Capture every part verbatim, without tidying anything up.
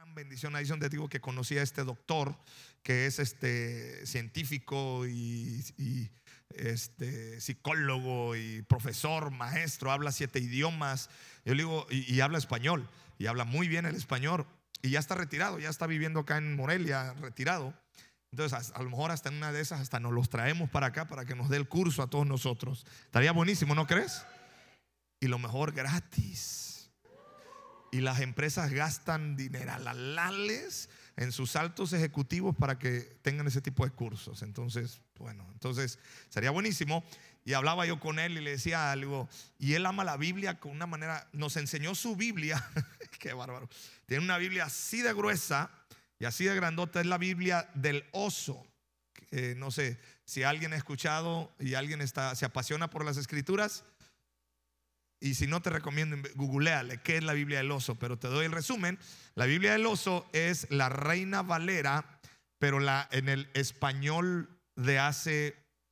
gran bendición. Ahí es donde digo que conocí a este doctor que es este científico y, y este psicólogo y profesor, maestro, habla siete idiomas. Yo le digo, y, y habla español, y habla muy bien el español, y ya está retirado, ya está viviendo acá en Morelia, retirado. Entonces a, a lo mejor hasta en una de esas hasta nos los traemos para acá para que nos dé el curso a todos nosotros. Estaría buenísimo, ¿no crees? Y lo mejor, gratis. Y las empresas gastan dinerales en sus altos ejecutivos para que tengan ese tipo de cursos. Entonces, bueno, entonces sería buenísimo. Y hablaba yo con él y le decía algo, y él ama la Biblia con una manera, nos enseñó su Biblia. Qué bárbaro. Tiene una Biblia así de gruesa y así de grandota. Es la Biblia del oso. eh, No sé si alguien ha escuchado y alguien está, se apasiona por las escrituras. Y si no, te recomiendo, googleale qué es la Biblia del oso, pero te doy el resumen. La Biblia del oso es la Reina Valera, pero la, en el español de hace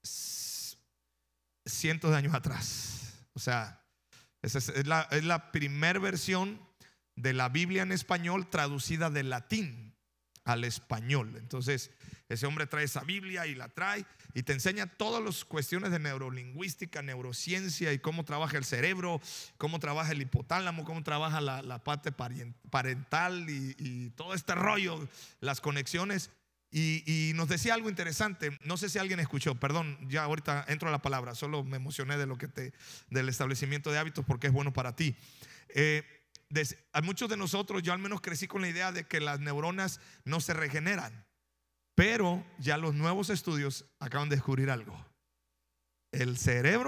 cientos de años atrás. O sea, es, es la, es la primer versión de la Biblia en español traducida del latín al español. Entonces ese hombre trae esa Biblia y la trae y te enseña todas las cuestiones de neurolingüística, neurociencia y cómo trabaja el cerebro, cómo trabaja el hipotálamo, cómo trabaja la, la parte parental y, y todo este rollo, las conexiones. Y, y nos decía algo interesante. No sé si alguien escuchó, perdón, ya ahorita entro a la palabra, solo me emocioné de lo que te, del establecimiento de hábitos porque es bueno para ti. eh, de, a muchos de nosotros, yo al menos crecí con la idea de que las neuronas no se regeneran, pero ya los nuevos estudios acaban de descubrir algo. El cerebro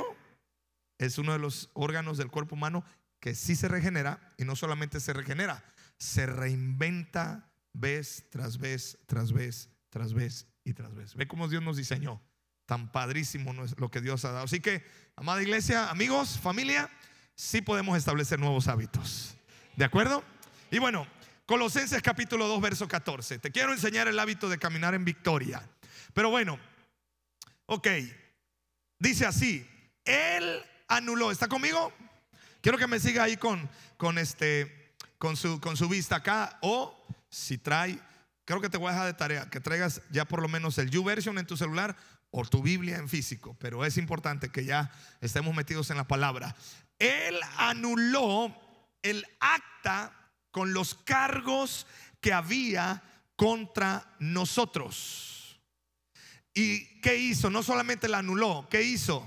es uno de los órganos del cuerpo humano que sí se regenera, y no solamente se regenera, se reinventa vez tras vez, tras vez, tras vez y tras vez. Ve cómo Dios nos diseñó. Tan padrísimo lo que Dios ha dado. Así que, amada iglesia, amigos, familia, sí podemos establecer nuevos hábitos. ¿De acuerdo? Y bueno, Colosenses capítulo dos verso catorce. Te quiero enseñar el hábito de caminar en victoria. Pero bueno, ok, dice así: Él anuló. ¿Está conmigo? Quiero que me siga ahí con, con, este, con, su, con su vista acá. O si trae, creo que te voy a dejar de tarea que traigas ya por lo menos el YouVersion en tu celular o tu Biblia en físico. Pero es importante que ya estemos metidos en la palabra. Él anuló el acta con los cargos que había contra nosotros. ¿Y qué hizo? No solamente la anuló, ¿qué hizo?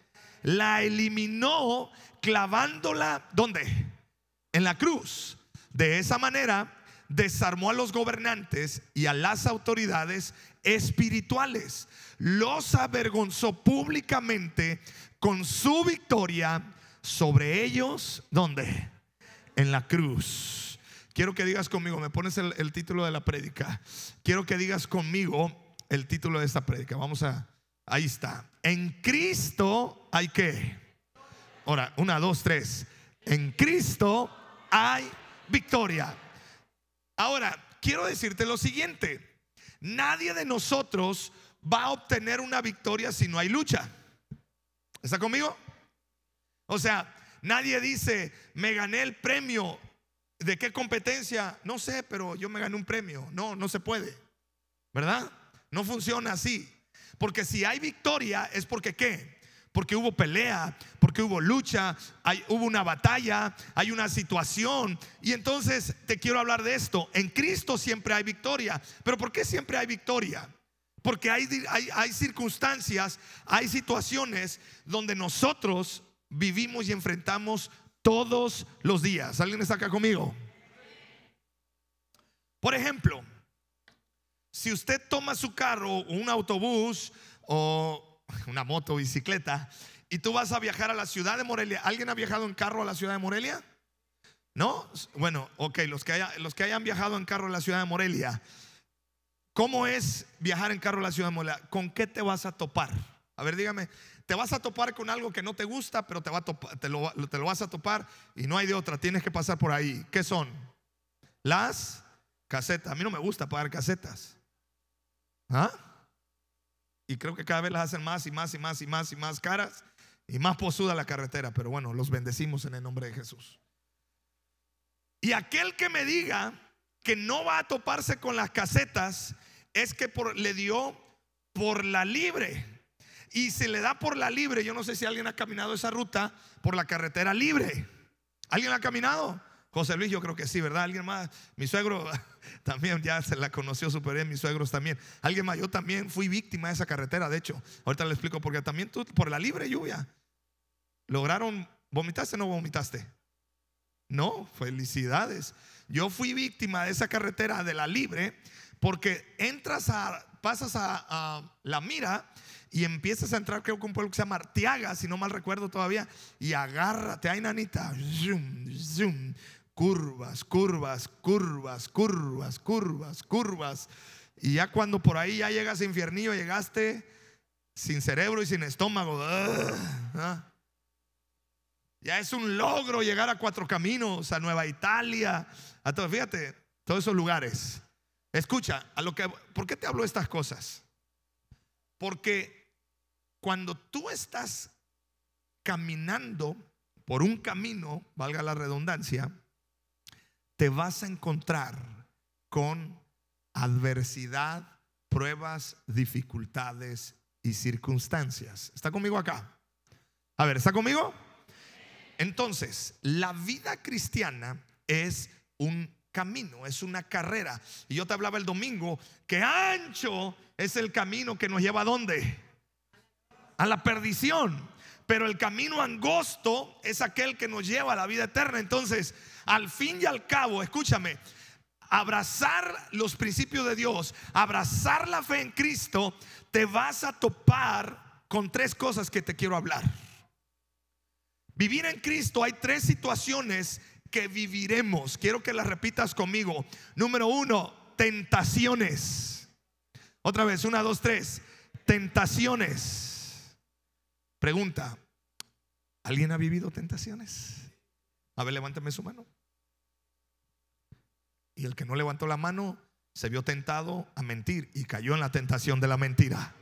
La eliminó clavándola, ¿dónde? En la cruz. De esa manera desarmó a los gobernantes y a las autoridades espirituales. Los avergonzó públicamente con su victoria sobre ellos. ¿Dónde? En la cruz. Quiero que digas conmigo, me pones el, el título de la prédica. Quiero que digas conmigo el título de esta prédica. Vamos a, ahí está. En Cristo hay que. Ahora, una, dos, tres. En Cristo hay victoria. Ahora, quiero decirte lo siguiente: nadie de nosotros va a obtener una victoria si no hay lucha. ¿Está conmigo? O sea, nadie dice, me gané el premio. ¿De qué competencia? No sé, pero yo me gané un premio. No, no se puede, ¿verdad? No funciona así. Porque si hay victoria es porque ¿qué? Porque hubo pelea, porque hubo lucha, hay, hubo una batalla, hay una situación. Y entonces te quiero hablar de esto. En Cristo siempre hay victoria. ¿Pero por qué siempre hay victoria? Porque hay, hay, hay circunstancias, hay situaciones donde nosotros vivimos y enfrentamos todos los días. ¿Alguien está acá conmigo? Por ejemplo, si usted toma su carro o un autobús o una moto, bicicleta, y tú vas a viajar a la ciudad de Morelia. ¿Alguien ha viajado en carro a la ciudad de Morelia? ¿No? Bueno, ok, los que, haya, los que hayan viajado en carro a la ciudad de Morelia, ¿cómo es viajar en carro a la ciudad de Morelia? ¿Con qué te vas a topar? A ver, dígame. Te vas a topar con algo que no te gusta, pero te, va a topar, te, lo, te lo vas a topar y no hay de otra, tienes que pasar por ahí. ¿Qué son? Las casetas. A mí no me gusta pagar casetas. ¿Ah? Y creo que cada vez las hacen más y más y más y más y más caras y más posuda la carretera. Pero bueno, los bendecimos en el nombre de Jesús. Y aquel que me diga que no va a toparse con las casetas es que por, le dio por la libre. Y si le da por la libre, yo no sé si alguien ha caminado esa ruta por la carretera libre. ¿Alguien la ha caminado? José Luis, yo creo que sí, ¿verdad? ¿Alguien más? Mi suegro también ya se la conoció súper bien, mis suegros también. ¿Alguien más? Yo también fui víctima de esa carretera, de hecho. Ahorita le explico porque también tú, por la libre lluvia, lograron, ¿vomitaste o no vomitaste? No, felicidades. Yo fui víctima de esa carretera de la libre porque entras a, pasas a, a La Mira y empiezas a entrar, creo que un pueblo que se llama Arteaga, si no mal recuerdo todavía, y agárrate, ay nanita, zoom, zoom, curvas, curvas, curvas, curvas, curvas, curvas. Y ya cuando por ahí ya llegas a Infiernillo, llegaste sin cerebro y sin estómago. ¿Ah? Ya es un logro llegar a Cuatro Caminos, a Nueva Italia, a todo, fíjate, todos esos lugares. Escucha, a lo que, ¿por qué te hablo de estas cosas? Porque cuando tú estás caminando por un camino, valga la redundancia, te vas a encontrar con adversidad, pruebas, dificultades y circunstancias. ¿Está conmigo acá? A ver, ¿está conmigo? Entonces, la vida cristiana es un camino, es una carrera. Y yo te hablaba el domingo que ancho es el camino que nos lleva ¿a dónde? A la perdición. Pero el camino angosto es aquel que nos lleva a la vida eterna. Entonces, al fin y al cabo, escúchame, abrazar los principios de Dios, abrazar la fe en Cristo, te vas a topar con tres cosas que te quiero hablar. Vivir en Cristo, hay tres situaciones que viviremos. Quiero que las repitas conmigo. Número uno, tentaciones. Otra vez, una, dos, tres. Tentaciones. Pregunta: ¿alguien ha vivido tentaciones? A ver, levántame su mano. Y el que no levantó la mano se vio tentado a mentir y cayó en la tentación de la mentira.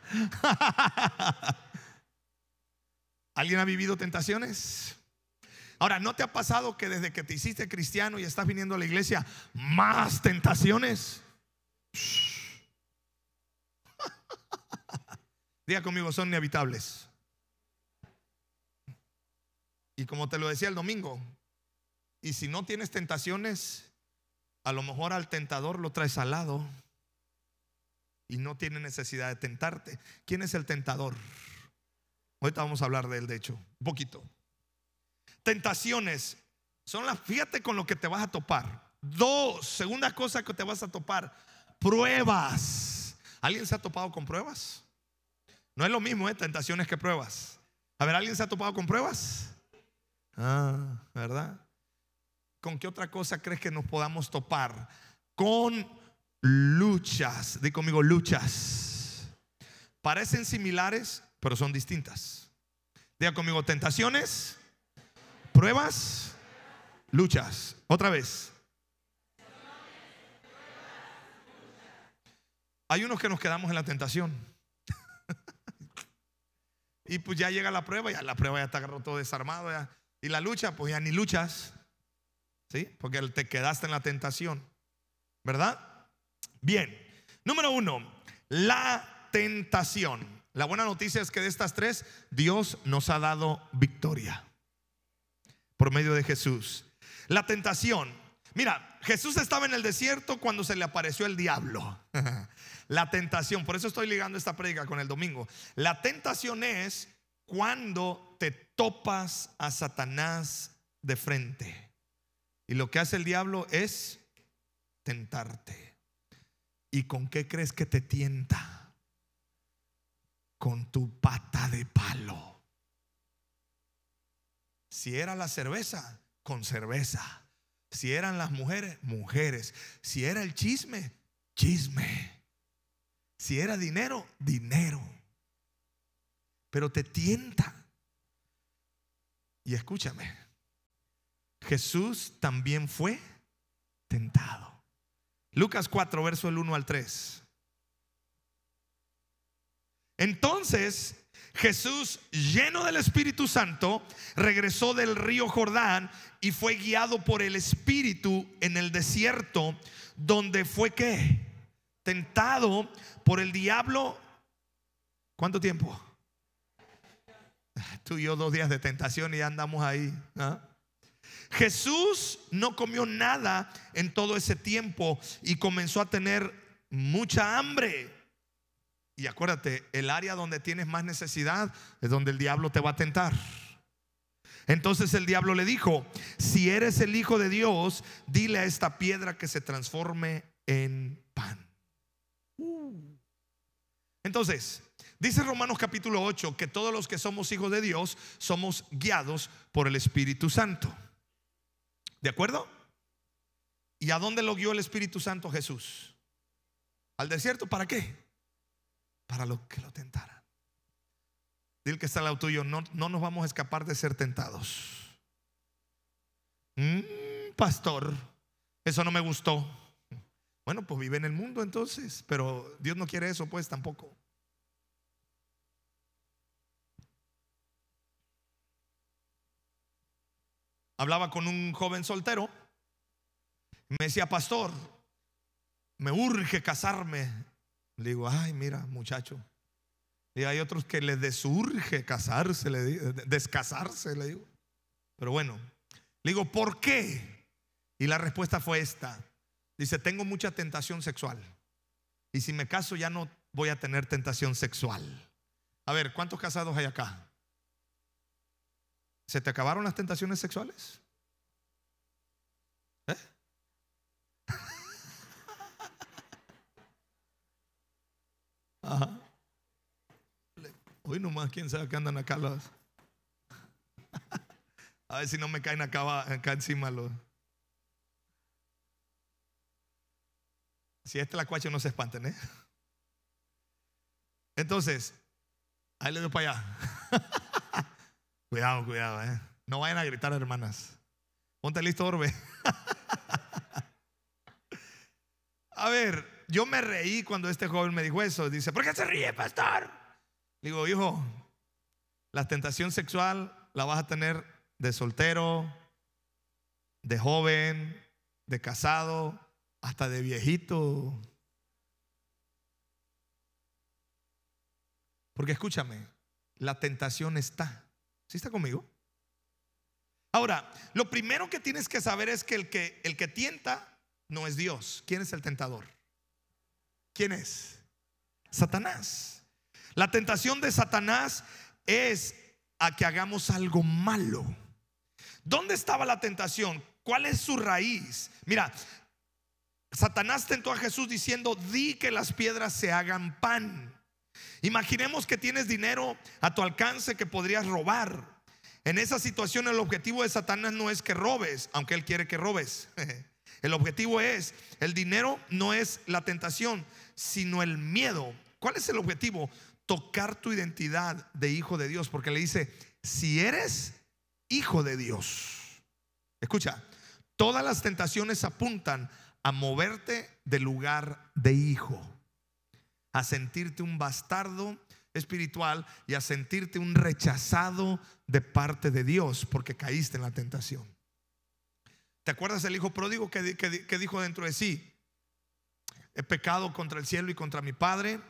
¿Alguien ha vivido tentaciones? Ahora, ¿no te ha pasado que desde que te hiciste cristiano y estás viniendo a la iglesia, más tentaciones? Diga conmigo, son inevitables. Y como te lo decía el domingo, y si no tienes tentaciones, a lo mejor al tentador lo traes al lado y no tiene necesidad de tentarte. ¿Quién es el tentador? Ahorita vamos a hablar de él, de hecho, un poquito. Tentaciones son las, fíjate con lo que te vas a topar. Dos, segunda cosa que te vas a topar, pruebas. ¿Alguien se ha topado con pruebas? No es lo mismo, ¿eh? Tentaciones que pruebas. A ver, ¿alguien se ha topado con pruebas? Ah, ¿verdad? ¿Con qué otra cosa crees que nos podamos topar? Con luchas. Di conmigo, luchas. Parecen similares, pero son distintas. Diga conmigo, tentaciones, pruebas, luchas. Otra vez. Hay unos que nos quedamos en la tentación y pues ya llega la prueba, ya la prueba ya está todo desarmado ya. Y la lucha, pues ya ni luchas, ¿sí? Porque te quedaste en la tentación, ¿verdad? Bien, número uno, la tentación. La buena noticia es que de estas tres, Dios nos ha dado victoria por medio de Jesús. La tentación. Mira, Jesús estaba en el desierto cuando se le apareció el diablo. La tentación, por eso estoy ligando esta prédica con el domingo. La tentación es cuando te topas a Satanás de frente. Y lo que hace el diablo es tentarte. ¿Y con qué crees que te tienta? Con tu pata de palo. Si era la cerveza, con cerveza. Si eran las mujeres, mujeres. Si era el chisme, chisme. Si era dinero, dinero. Pero te tienta. Y escúchame, Jesús también fue tentado. Lucas cuatro, verso del uno al tres. Entonces Jesús, lleno del Espíritu Santo, regresó del río Jordán y fue guiado por el Espíritu en el desierto, donde fue ¿qué? Tentado por el diablo. ¿Cuánto tiempo? Tú y yo dos días de tentación y ya andamos ahí, ¿ah? Jesús no comió nada en todo ese tiempo y comenzó a tener mucha hambre. Y acuérdate, el área donde tienes más necesidad es donde el diablo te va a tentar. Entonces el diablo le dijo: si eres el Hijo de Dios, dile a esta piedra que se transforme en pan. Entonces dice Romanos capítulo ocho que todos los que somos hijos de Dios somos guiados por el Espíritu Santo. ¿De acuerdo? ¿Y a dónde lo guió el Espíritu Santo Jesús? ¿Al desierto? ¿Para qué? Para lo que lo tentaran. Dile que está al lado tuyo: no, no nos vamos a escapar de ser tentados. mm, Pastor, eso no me gustó. Bueno, pues vive en el mundo entonces, pero Dios no quiere eso pues tampoco. Hablaba con un joven soltero. Me decía: pastor, me urge casarme. Le digo: ay, mira, muchacho. Y hay otros que les desurge casarse, le digo, descasarse, le digo. Pero bueno, le digo: ¿por qué? Y la respuesta fue esta. Dice: tengo mucha tentación sexual, y si me caso ya no voy a tener tentación sexual. A ver, ¿cuántos casados hay acá? ¿Se te acabaron las tentaciones sexuales? ¿Eh? Ajá. Hoy nomás, quién sabe que andan acá los. A ver si no me caen acá, acá encima los. Si este la cuacha, no se espanten, ¿eh? Entonces, ahí le doy para allá. Cuidado, cuidado, ¿eh? No vayan a gritar, hermanas. Ponte listo, Orbe. A ver, yo me reí cuando este joven me dijo eso. Dice: ¿por qué se ríe, pastor? Le digo: hijo, la tentación sexual la vas a tener de soltero, de joven, de casado, hasta de viejito. Porque escúchame, la tentación está. ¿Sí está conmigo? Ahora, lo primero que tienes que saber es que el que, el que tienta no es Dios. ¿Quién es el tentador? ¿Quién es? Satanás. La tentación de Satanás es a que hagamos algo malo. ¿Dónde estaba la tentación? ¿Cuál es su raíz? Mira, Satanás tentó a Jesús diciendo: di que las piedras se hagan pan. Imaginemos que tienes dinero a tu alcance que podrías robar. En esa situación el objetivo de Satanás no es que robes, aunque él quiere que robes. El objetivo es, el dinero no es la tentación, sino el miedo. ¿Cuál es el objetivo? Tocar tu identidad de hijo de Dios, porque le dice: si eres hijo de Dios. Escucha, todas las tentaciones apuntan a moverte del lugar de hijo, a sentirte un bastardo espiritual y a sentirte un rechazado de parte de Dios porque caíste en la tentación. ¿Te acuerdas del hijo pródigo que, que, que dijo dentro de sí: he pecado contra el cielo y contra mi padre,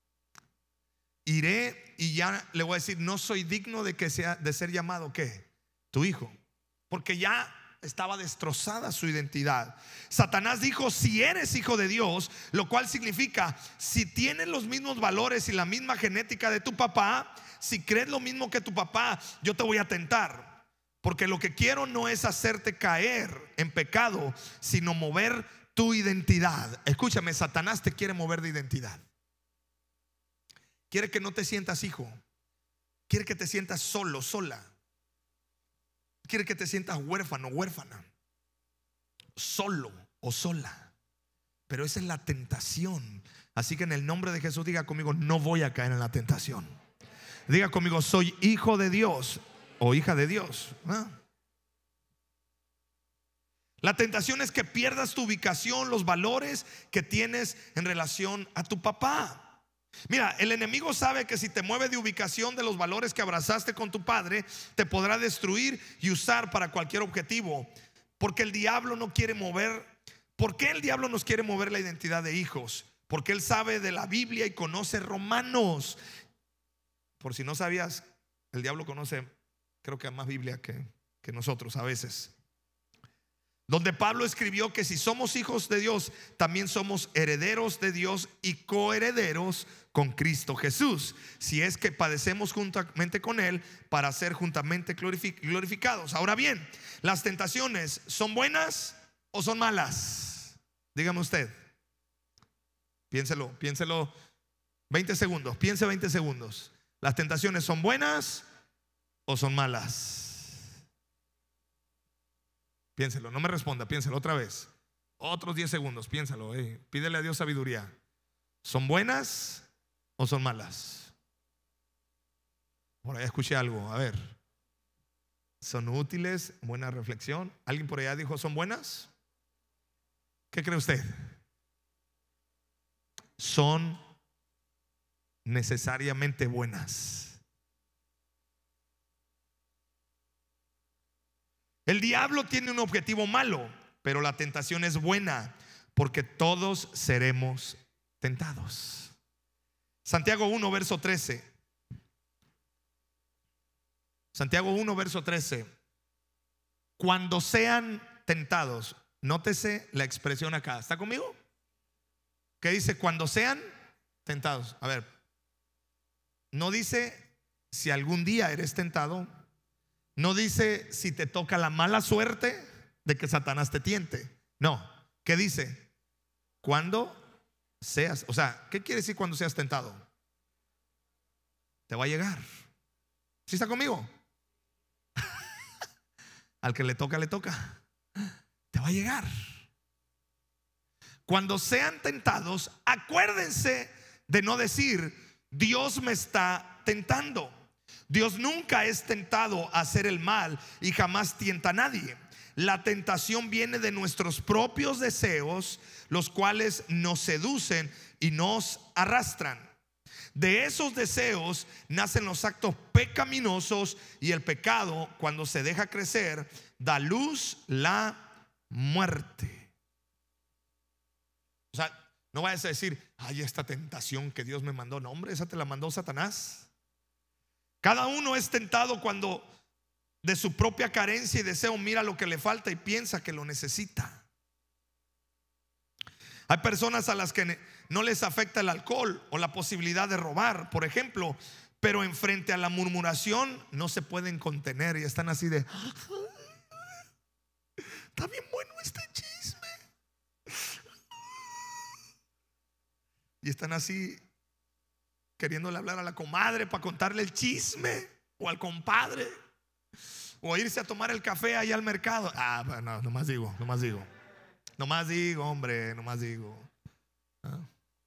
iré y ya le voy a decir, no soy digno de que sea de ser llamado ¿qué? Tu hijo, porque ya estaba destrozada su identidad. Satanás dijo: si eres hijo de Dios, lo cual significa, si tienes los mismos valores y la misma genética de tu papá, si crees lo mismo que tu papá, yo te voy a tentar, porque lo que quiero no es hacerte caer en pecado, sino mover tu identidad. Escúchame, Satanás te quiere mover de identidad. Quiere que no te sientas hijo, quiere que te sientas solo, sola. Quiere que te sientas huérfano, huérfana, solo o sola. Pero esa es la tentación. Así que en el nombre de Jesús diga conmigo: no voy a caer en la tentación. Diga conmigo: soy hijo de Dios o hija de Dios. ¿Ah? La tentación es que pierdas tu ubicación, los valores que tienes en relación a tu papá. Mira, el enemigo sabe que si te mueve de ubicación de los valores que abrazaste con tu padre, te podrá destruir y usar para cualquier objetivo. Porque el diablo no quiere mover. ¿Por qué el diablo nos quiere mover la identidad de hijos? Porque él sabe de la Biblia y conoce Romanos. Por si no sabías, el diablo conoce, creo que más Biblia que, que nosotros a veces. Donde Pablo escribió que si somos hijos de Dios, también somos herederos de Dios y coherederos con Cristo Jesús, si es que padecemos juntamente con Él para ser juntamente glorificados. Ahora bien, ¿las tentaciones son buenas o son malas? Dígame usted. Piénselo, piénselo veinte segundos, piense veinte segundos. ¿Las tentaciones son buenas o son malas? Piénselo, no me responda, piénselo otra vez. Otros diez segundos, piénsalo, eh. Pídele a Dios sabiduría. ¿Son buenas o son malas? Por allá escuché algo, a ver. ¿Son útiles? Buena reflexión. ¿Alguien por allá dijo son buenas? ¿Qué cree usted? Son necesariamente buenas. El diablo tiene un objetivo malo, pero la tentación es buena, porque todos seremos tentados. Santiago uno verso trece. Santiago uno verso trece. Cuando sean tentados, nótese la expresión acá. ¿Está conmigo? ¿Qué dice? Cuando sean tentados. A ver, no dice si algún día eres tentado. No dice si te toca la mala suerte de que Satanás te tiente. No, ¿qué dice? Cuando seas, o sea, ¿qué quiere decir cuando seas tentado? Te va a llegar. ¿Sí está conmigo? Al que le toca, le toca. Te va a llegar. Cuando sean tentados, acuérdense de no decir Dios me está tentando. Dios nunca es tentado a hacer el mal y jamás tienta a nadie. La tentación viene de nuestros propios deseos, los cuales nos seducen y nos arrastran. De esos deseos nacen los actos pecaminosos, y el pecado, cuando se deja crecer, da luz la muerte. O sea, no vayas a decir, ay, esta tentación que Dios me mandó. No, hombre, esa te la mandó Satanás. Cada uno es tentado cuando de su propia carencia y deseo mira lo que le falta y piensa que lo necesita. Hay personas a las que no les afecta el alcohol o la posibilidad de robar, por ejemplo, pero enfrente a la murmuración no se pueden contener y están así de, está bien bueno este chisme. Y están así queriéndole hablar a la comadre para contarle el chisme, o al compadre, o irse a tomar el café ahí al mercado. Ah, no, nomás digo, nomás digo, nomás digo, hombre, nomás digo. ¿Ah?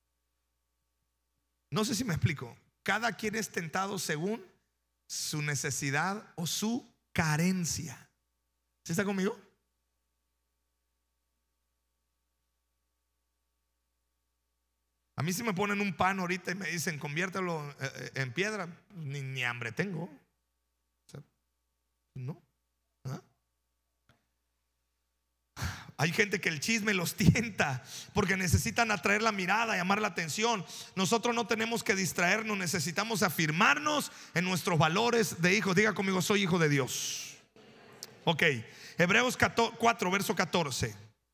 No sé si me explico. Cada quien es tentado según su necesidad o su carencia. ¿Sí está conmigo? A mí si me ponen un pan ahorita y me dicen conviértelo en piedra, ni, ni hambre tengo. O sea, no. ¿Ah? Hay gente que el chisme los tienta porque necesitan atraer la mirada, llamar la atención. Nosotros no tenemos que distraernos, necesitamos afirmarnos en nuestros valores de hijos. Diga conmigo, soy hijo de Dios. Ok, Hebreos cuatro verso catorce.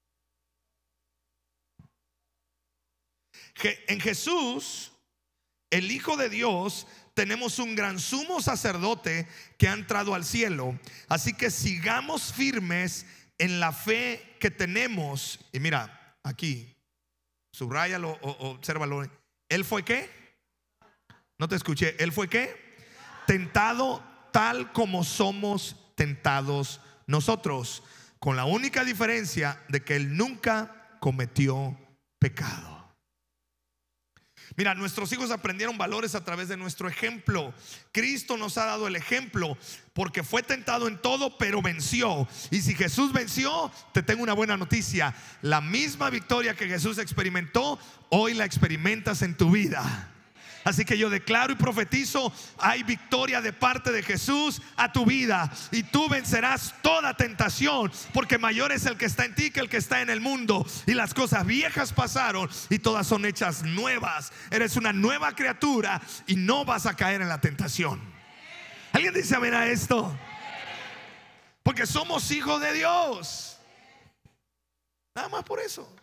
En Jesús, el Hijo de Dios, tenemos un gran sumo sacerdote que ha entrado al cielo. Así que sigamos firmes en la fe que tenemos. Y mira, aquí, subráyalo o obsérvalo. ¿Él fue qué? No te escuché. ¿Él fue qué? Tentado tal como somos tentados nosotros, con la única diferencia de que Él nunca cometió pecado. Mira, nuestros hijos aprendieron valores a través de nuestro ejemplo. Cristo nos ha dado el ejemplo porque fue tentado en todo, pero venció. Y si Jesús venció, te tengo una buena noticia. La misma victoria que Jesús experimentó, hoy la experimentas en tu vida. Así que yo declaro y profetizo: hay victoria de parte de Jesús a tu vida, y tú vencerás toda tentación, porque mayor es el que está en ti que el que está en el mundo. Y las cosas viejas pasaron y todas son hechas nuevas. Eres una nueva criatura y no vas a caer en la tentación. ¿Alguien dice amén a esto? Porque somos hijos de Dios. Nada más por eso.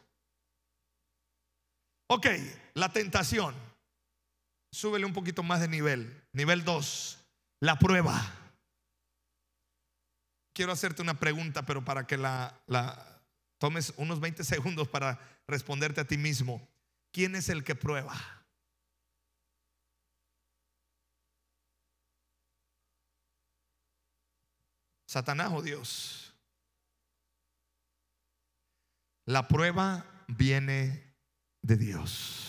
Ok, la tentación. Súbele un poquito más de nivel. Nivel dos, la prueba. Quiero hacerte una pregunta, pero para que la, la tomes unos veinte segundos para responderte a ti mismo. ¿Quién es el que prueba? ¿Satanás o Dios? La prueba viene de Dios.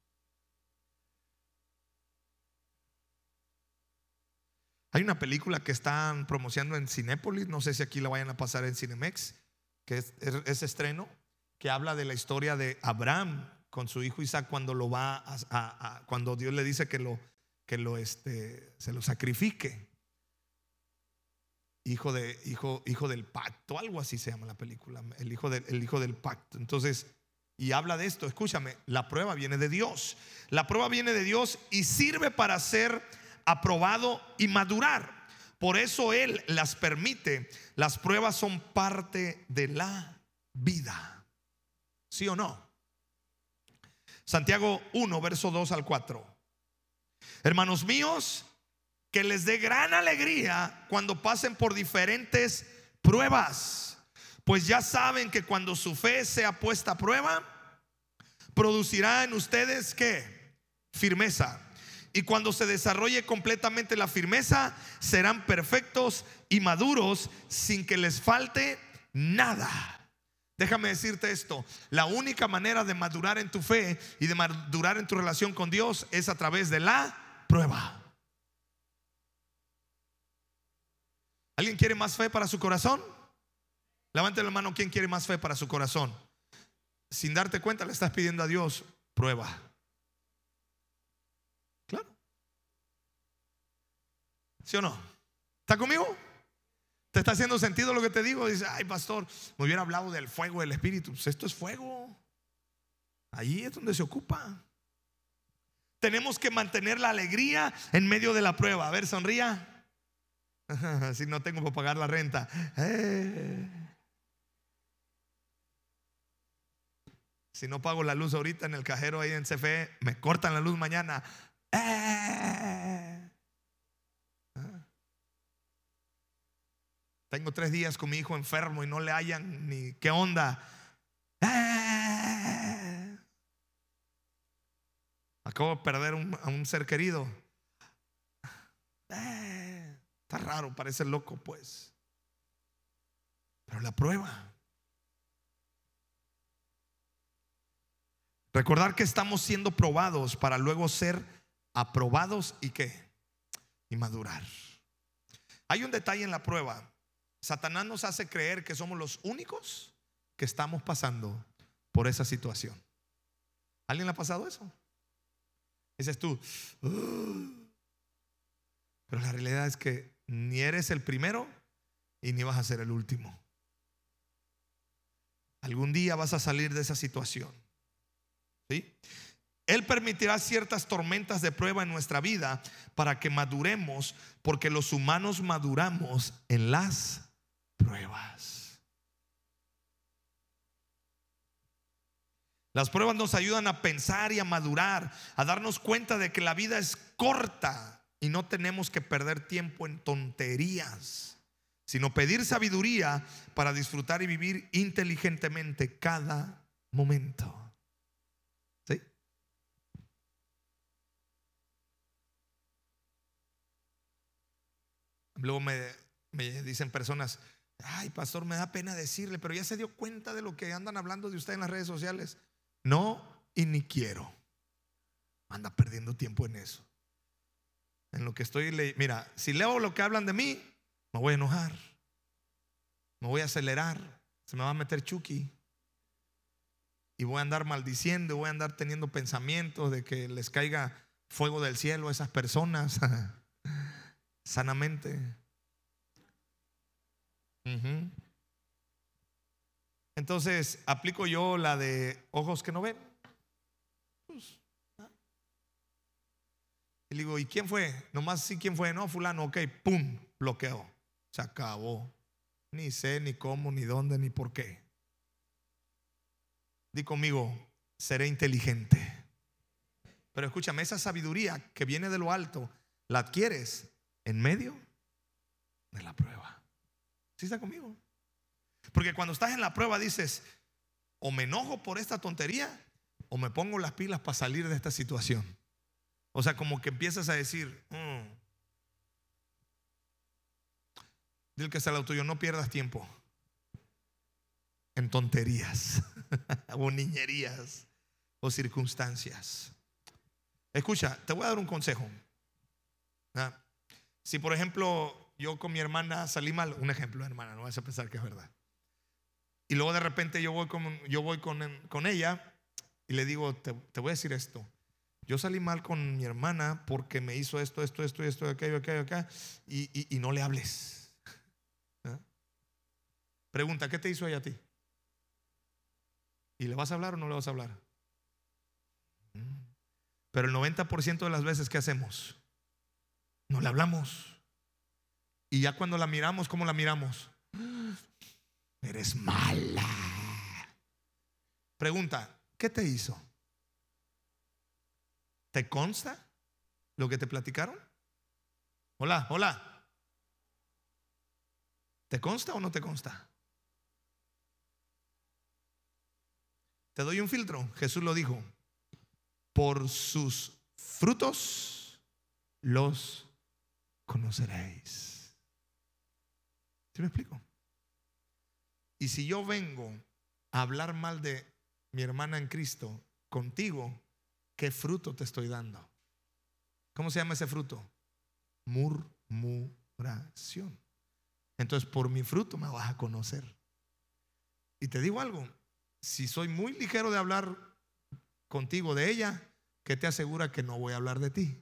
Hay una película que están promocionando en Cinépolis, no sé si aquí la vayan a pasar en Cinemex, que es, es, es estreno, que habla de la historia de Abraham con su hijo Isaac cuando lo va a, a, a cuando Dios le dice que lo que lo este se lo sacrifique. Hijo de hijo hijo del pacto, algo así se llama la película, el hijo del el hijo del pacto. Entonces, y habla de esto, escúchame, la prueba viene de Dios. La prueba viene de Dios y sirve para ser aprobado y madurar. Por eso Él las permite. Las pruebas son parte de la vida. ¿Sí o no? Santiago uno, verso dos al cuatro. Hermanos míos, que les dé gran alegría cuando pasen por diferentes pruebas, pues ya saben que cuando su fe sea puesta a prueba, producirá en ustedes ¿qué? Firmeza. Y cuando se desarrolle completamente la firmeza, serán perfectos y maduros sin que les falte nada. Déjame decirte esto: la única manera de madurar en tu fe y de madurar en tu relación con Dios es a través de la prueba. ¿Alguien quiere más fe para su corazón? Levante la mano. ¿Quién quiere más fe para su corazón? Sin darte cuenta le estás pidiendo a Dios prueba. Claro. ¿Sí o no? ¿Está conmigo? ¿Te está haciendo sentido lo que te digo? Dice: ay, pastor, me hubiera hablado del fuego del Espíritu. Pues esto es fuego. Ahí es donde se ocupa. Tenemos que mantener la alegría en medio de la prueba. A ver, sonría. Si no tengo para pagar la renta. eh. Si no pago la luz ahorita en el cajero ahí en C F E, me cortan la luz mañana. eh. ah. Tengo tres días con mi hijo enfermo y no le hallan ni qué onda. eh. Acabo de perder un, a un ser querido. eh. Está raro, parece loco pues. Pero la prueba. Recordar que estamos siendo probados para luego ser aprobados y qué, y madurar. Hay un detalle en la prueba. Satanás nos hace creer que somos los únicos que estamos pasando por esa situación. ¿Alguien le ha pasado eso? Dices tú, uh, pero la realidad es que ni eres el primero y ni vas a ser el último. Algún día vas a salir de esa situación. ¿Sí? Él permitirá ciertas tormentas de prueba en nuestra vida para que maduremos, porque los humanos maduramos en las pruebas. Las pruebas nos ayudan a pensar y a madurar, a darnos cuenta de que la vida es corta y no tenemos que perder tiempo en tonterías, sino pedir sabiduría para disfrutar y vivir inteligentemente cada momento. ¿Sí? Luego me, me dicen personas: ay, pastor, me da pena decirle, pero ya se dio cuenta de lo que andan hablando de usted en las redes sociales. No, y ni quiero. Anda perdiendo tiempo en eso. En lo que estoy leyendo. Mira, si leo lo que hablan de mí, me voy a enojar, me voy a acelerar, se me va a meter Chucky y voy a andar maldiciendo, voy a andar teniendo pensamientos de que les caiga fuego del cielo a esas personas sanamente. Uh-huh. Entonces aplico yo la de ojos que no ven. Pues, ¿ah? Y le digo, ¿y quién fue? Nomás sí, ¿quién fue? No, fulano, ok, pum, bloqueo. Se acabó. Ni sé, ni cómo, ni dónde, ni por qué. Di conmigo, seré inteligente. Pero escúchame, esa sabiduría que viene de lo alto la adquieres en medio de la prueba. ¿Sí está conmigo? Porque cuando estás en la prueba dices, o me enojo por esta tontería o me pongo las pilas para salir de esta situación. O sea, como que empiezas a decir, mmm. Dile que está al lado tuyo, no pierdas tiempo en tonterías o niñerías o circunstancias. Escucha, te voy a dar un consejo. ¿Ah? Si por ejemplo yo con mi hermana salí mal, un ejemplo, hermana, no vas a pensar que es verdad. Y luego de repente yo voy con, yo voy con, con ella y le digo, te, te voy a decir esto. Yo salí mal con mi hermana porque me hizo esto, esto, esto, esto, aquello, aquello, acá, y, y, y no le hables. ¿Ah? Pregunta, ¿qué te hizo ella a ti? ¿Y le vas a hablar o no le vas a hablar? Pero el noventa por ciento de las veces, ¿qué hacemos? No le hablamos. Y ya cuando la miramos, ¿cómo la miramos? Eres mala. Pregunta, ¿qué te hizo? ¿Te consta lo que te platicaron? Hola, hola. ¿Te consta o no te consta? Te doy un filtro. Jesús lo dijo. Por sus frutos los conoceréis. ¿Sí me explico? Y si yo vengo a hablar mal de mi hermana en Cristo contigo, ¿qué fruto te estoy dando? ¿Cómo se llama ese fruto? Murmuración. Entonces por mi fruto me vas a conocer. Y te digo algo, si soy muy ligero de hablar contigo de ella, ¿qué te asegura que no voy a hablar de ti?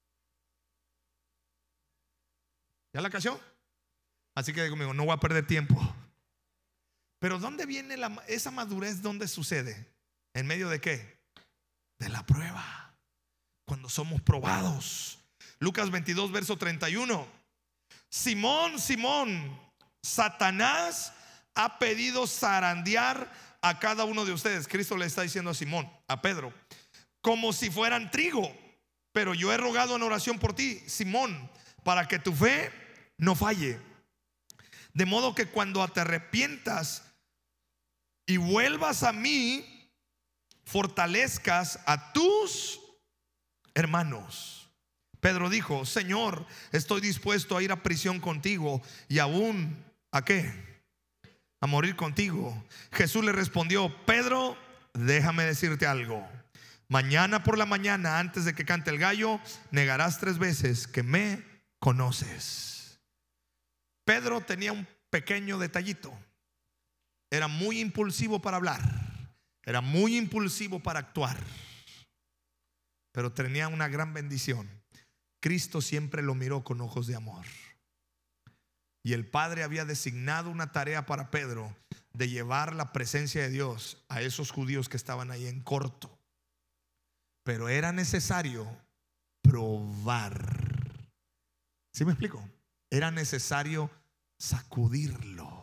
¿Ya la cachó? Así que conmigo, no voy a perder tiempo. Pero ¿dónde viene la, esa madurez? ¿Dónde sucede? ¿En medio de qué? De la prueba. Cuando somos probados. Lucas veintidós, verso treinta y uno. Simón, Simón, Satanás ha pedido zarandear a cada uno de ustedes. Cristo le está diciendo a Simón, a Pedro, como si fueran trigo. Pero yo he rogado en oración por ti, Simón, para que tu fe no falle. De modo que cuando te arrepientas y vuelvas a mí, fortalezcas a tus hermanos. Pedro dijo, Señor, estoy dispuesto a ir a prisión contigo y aún, ¿a qué? A morir contigo. Jesús le respondió, Pedro, déjame decirte algo. Mañana por la mañana, antes de que cante el gallo, negarás tres veces que me conoces. Pedro tenía un pequeño detallito. Era muy impulsivo para hablar, era muy impulsivo para actuar, pero tenía una gran bendición. Cristo siempre lo miró con ojos de amor. Y el Padre había designado una tarea para Pedro de llevar la presencia de Dios a esos judíos que estaban ahí en corto. Pero era necesario probar. ¿Sí me explico? Era necesario sacudirlo.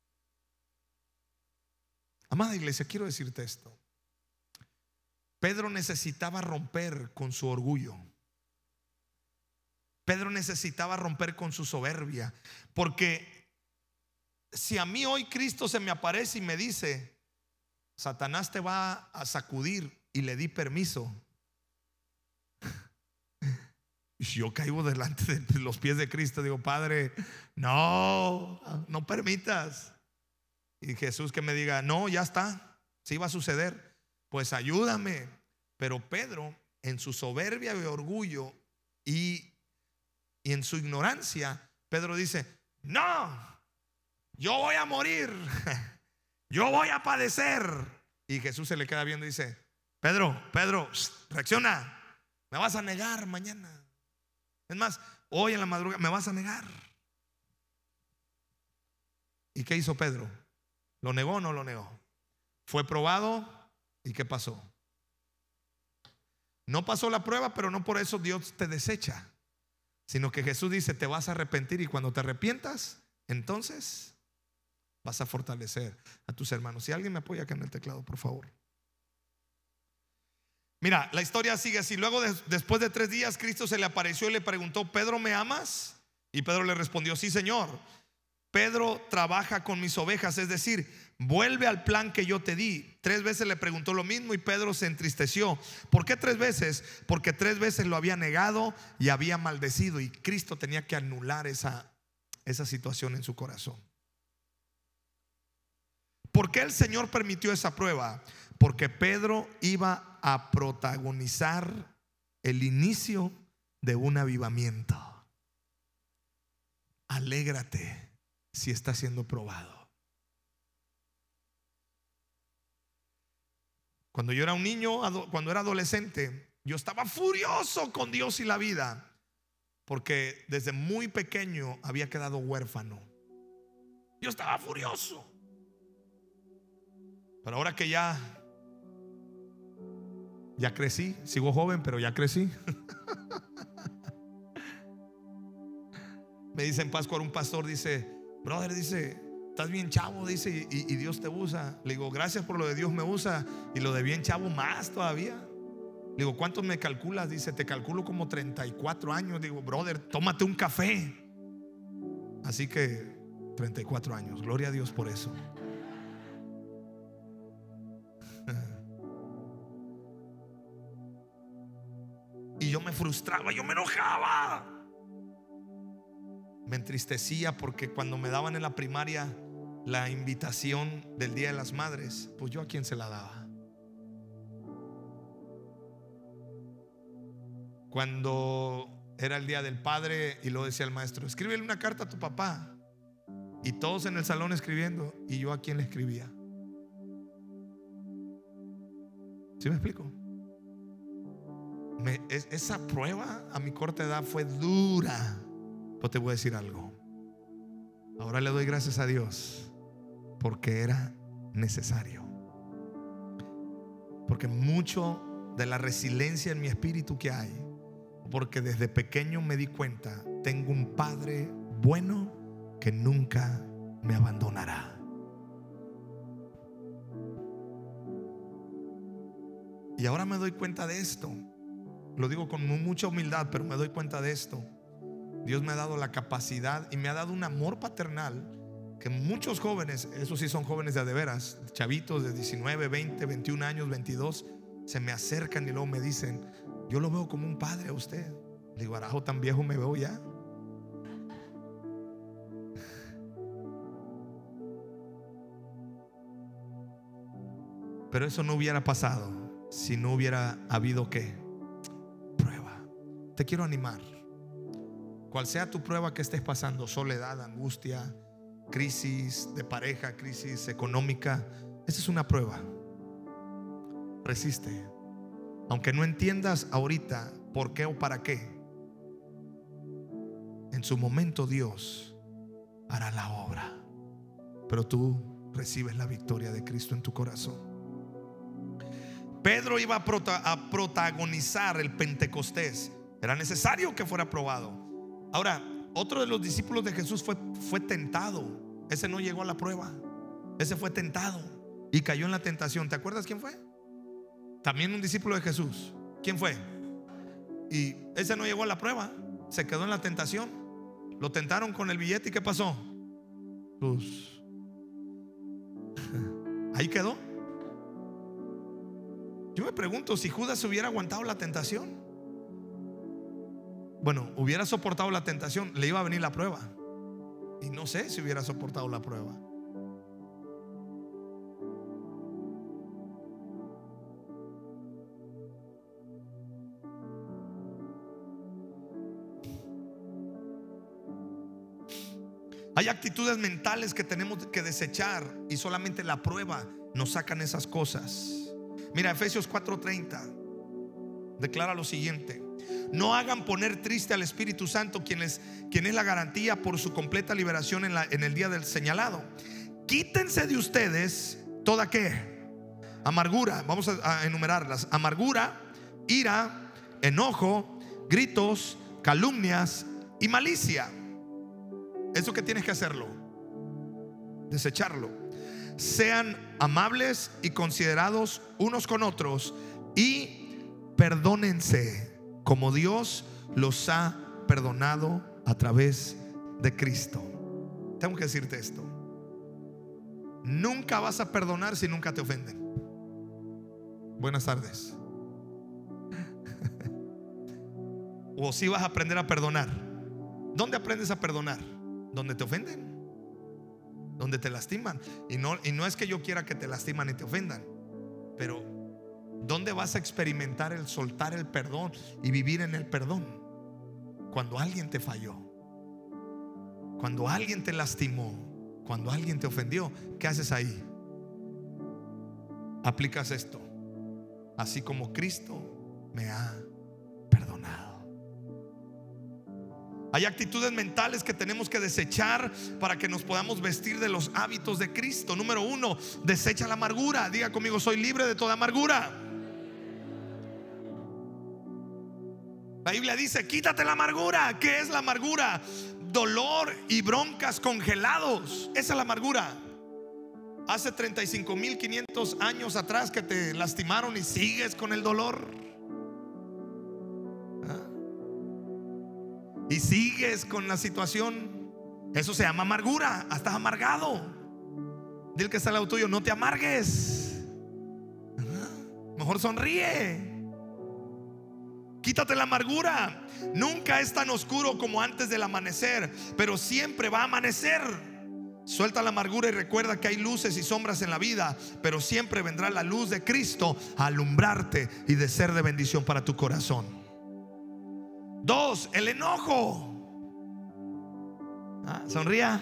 Amada iglesia, quiero decirte esto. Pedro necesitaba romper con su orgullo. Pedro necesitaba romper con su soberbia. Porque si a mí hoy Cristo se me aparece y me dice, Satanás te va a sacudir, y le di permiso, yo caigo delante de los pies de Cristo, digo, Padre, no, no permitas. Y Jesús que me diga, no, ya está, sí va a suceder, pues ayúdame. Pero Pedro, en su soberbia y orgullo y, y en su ignorancia, Pedro dice, no, yo voy a morir, yo voy a padecer. Y Jesús se le queda viendo y dice, Pedro, Pedro, reacciona, Me vas a negar mañana. Es más, hoy en la madrugada me vas a negar. ¿Y qué hizo Pedro? ¿Lo negó o no lo negó? Fue probado. ¿Y qué pasó? No pasó la prueba, pero no por eso Dios te desecha, sino que Jesús dice: te vas a arrepentir, y cuando te arrepientas, entonces vas a fortalecer a tus hermanos. Si alguien me apoya acá en el teclado, por favor. Mira, la historia sigue así. Luego de, después de tres días, Cristo se le apareció y le preguntó: Pedro, ¿me amas? Y Pedro le respondió: sí, Señor. Pedro trabaja con mis ovejas, es decir, vuelve al plan que yo te di. Tres veces le preguntó lo mismo y Pedro se entristeció. ¿Por qué tres veces? Porque tres veces lo había negado y había maldecido, y Cristo tenía que anular esa, esa situación en su corazón. ¿Por qué el Señor permitió esa prueba? Porque Pedro iba a protagonizar el inicio de un avivamiento. Alégrate si está siendo probado. Cuando yo era un niño, cuando era adolescente, yo estaba furioso con Dios y la vida, porque desde muy pequeño había quedado huérfano. Yo estaba furioso. Pero ahora que ya Ya crecí, sigo joven, pero ya crecí. Me dice en Pascua un pastor, dice: brother, dice, estás bien chavo, dice, y, y Dios te usa. Le digo: gracias por lo de Dios me usa, y lo de bien chavo más todavía. Le digo: ¿cuántos me calculas? Dice: te calculo como treinta y cuatro años. Digo: brother, tómate un café. Así que treinta y cuatro años, gloria a Dios por eso. Y yo me frustraba, yo me enojaba, me entristecía, porque cuando me daban en la primaria la invitación del Día de las Madres, pues yo a quién se la daba. Cuando era el Día del Padre y lo decía el maestro: escríbele una carta a tu papá, y todos en el salón escribiendo, y yo a quién le escribía. ¿Sí me explico? Me, es, esa prueba a mi corta edad fue dura. Pero te voy a decir algo. Ahora le doy gracias a Dios, porque era necesario. Porque mucho de la resiliencia en mi espíritu que hay, porque desde pequeño me di cuenta: tengo un Padre bueno que nunca me abandonará. Y ahora me doy cuenta de esto. Lo digo con mucha humildad, pero me doy cuenta de esto. Dios me ha dado la capacidad y me ha dado un amor paternal que muchos jóvenes, esos sí son jóvenes de a de veras, chavitos de diecinueve, veinte, veintiún años, veintidós, se me acercan y luego me dicen: yo lo veo como un padre a usted. Le digo: arajo, tan viejo me veo ya. Pero eso no hubiera pasado si no hubiera habido ¿qué? Prueba. Te quiero animar. Cual sea tu prueba que estés pasando, soledad, angustia, crisis de pareja, crisis económica, esa es una prueba. Resiste. Aunque no entiendas ahorita por qué o para qué, en su momento Dios hará la obra. Pero tú recibes la victoria de Cristo en tu corazón. Pedro iba a, prota- a protagonizar el Pentecostés. Era necesario que fuera probado. Ahora, otro de los discípulos de Jesús fue, fue tentado. Ese no llegó a la prueba. Ese fue tentado y cayó en la tentación. ¿Te acuerdas quién fue? También un discípulo de Jesús. ¿Quién fue? Y ese no llegó a la prueba. Se quedó en la tentación. Lo tentaron con el billete. ¿Y qué pasó? Pues ahí quedó. Yo me pregunto si Judas hubiera aguantado la tentación. Bueno, hubiera soportado la tentación, le iba a venir la prueba. Y no sé si hubiera soportado la prueba. Hay actitudes mentales que tenemos que desechar, y solamente la prueba nos sacan esas cosas. Mira, Efesios cuatro treinta declara lo siguiente: No hagan poner triste al Espíritu Santo, quien es, quien es la garantía por su completa liberación en, la, en el día del señalado. Quítense de ustedes toda ¿qué? Amargura. Vamos a, a enumerarlas: amargura, ira, enojo, gritos, calumnias y malicia. Eso que tienes que hacerlo, desecharlo. Sean amables y considerados unos con otros, y perdónense como Dios los ha perdonado a través de Cristo. Tengo que decirte esto: nunca vas a perdonar si nunca te ofenden. Buenas tardes. O si vas a aprender a perdonar. ¿Dónde aprendes a perdonar? Donde te ofenden, donde te lastiman. Y no, y no es que yo quiera que te lastiman y te ofendan, pero ¿dónde vas a experimentar el soltar el perdón y vivir en el perdón? Cuando alguien te falló, cuando alguien te lastimó, cuando alguien te ofendió. ¿Qué haces ahí? Aplicas esto: así como Cristo me ha perdonado. Hay actitudes mentales que tenemos que desechar para que nos podamos vestir de los hábitos de Cristo. Número uno, desecha la amargura. Diga conmigo: soy libre de toda amargura. La Biblia dice: quítate la amargura. ¿Qué es la amargura? Dolor y broncas congelados. Esa es la amargura. Hace treinta y cinco mil quinientos años atrás que te lastimaron y sigues con el dolor. Y sigues con la situación. Eso se llama amargura. Estás amargado. Dile que está al lado tuyo: no te amargues, mejor sonríe. Quítate la amargura. Nunca es tan oscuro como antes del amanecer, pero siempre va a amanecer. Suelta la amargura y recuerda que hay luces y sombras en la vida, pero siempre vendrá la luz de Cristo a alumbrarte y de ser de bendición para tu corazón. Dos, el enojo. ¿Ah? Sonría.